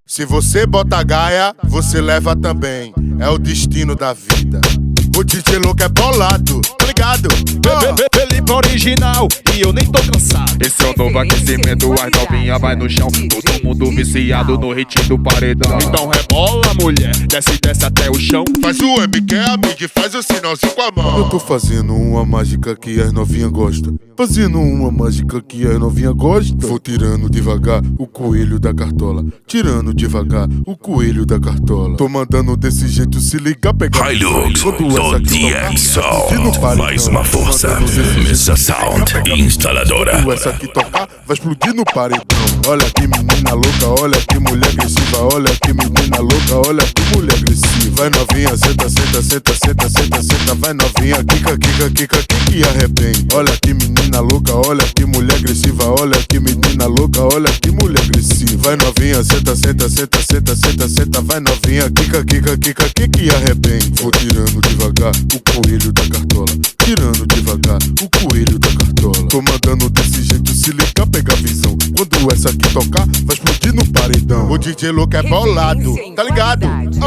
Se você bota gaia, você leva também. É o destino da vida. O DJ louco é bolado, tá ligado? Felipe original e eu nem tô cansado. Esse é o novo aquecimento, as novinha vai no chão. Todo mundo viciado no hit do paredão. Então rebola, mulher, desce até o chão. Faz o M que é amigo e faz o sinalzinho com a mão. Eu tô fazendo uma mágica que as novinha gostam. Fazendo uma mágica que as novinha gostam. Vou tirando devagar o coelho da cartola. Tirando devagar o coelho da cartola. Tô mandando desse jeito, se ligar, pegar Hilux do DXO. Mais uma força. Missa Sound instaladora. Quando essa aqui tocar, vai explodir no paredão. Olha que menina louca, olha que mulher agressiva. Olha que menina louca, olha que mulher agressiva. Vai novinha, senta, senta, senta, senta, senta, senta. Vai novinha, quica, quica, quica, que arrebenta. Olha que menina louca, olha que mulher agressiva. Olha que menina louca, olha que mulher agressiva. Vai novinha, senta, senta, senta, senta, senta, senta. Vai novinha, quica, quica, quica, que arrebenta. Vou tirando devagar o coelho da cartola. Tirando devagar o coelho da cartola. Tô mandando desse jeito, se ligar, pegar visão. Quando essa aqui tocar, vai explodir no paredão. O DJ louco é bolado, tá ligado?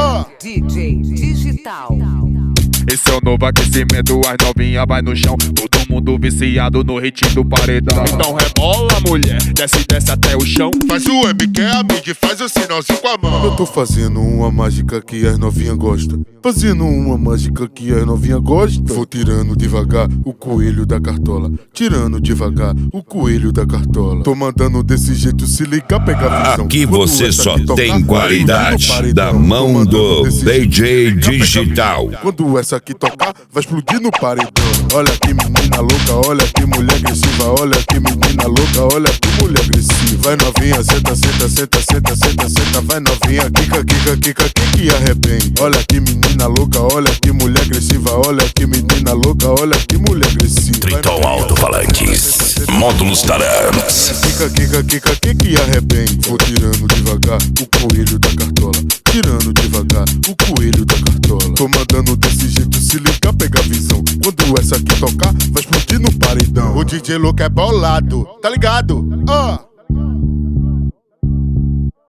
DJ Digital. Esse é o novo aquecimento, as novinha vai no chão. Todo mundo viciado no hit do paredão. Então rebola, mulher, desce até o chão. Faz o M que é amigo e faz o sinalzinho com a mão. Eu tô fazendo uma mágica que as novinha gostam. Fazendo uma mágica que as novinha gostam. Vou tirando devagar o coelho da cartola. Tirando devagar o coelho da cartola. Tô mandando desse jeito, se ligar, pegar visão. Aqui você só tem qualidade da mão do DJ Digital. Quando essa aqui tocar, vai explodir no paredão. Olha que menina louca, olha que mulher agressiva. Olha que menina louca, olha que mulher agressiva. Vai novinha, senta, senta, senta, senta, senta, senta. Vai novinha, quica, quica, quica, que arrebenta. Olha que menina louca, olha que mulher agressiva. Olha que menina louca, olha que mulher agressiva. Triton Alto-Falantes, módulos Tarantes. Quica, quica, quica, que arrebenta. Vou tirando devagar o coelho da cartola. Tirando devagar o coelho da cartola. Tô mandando desse jeito, se ligar, pegar visão. Quando essa aqui tocar, vai explodir no paredão. O DJ louco é bolado, tá ligado?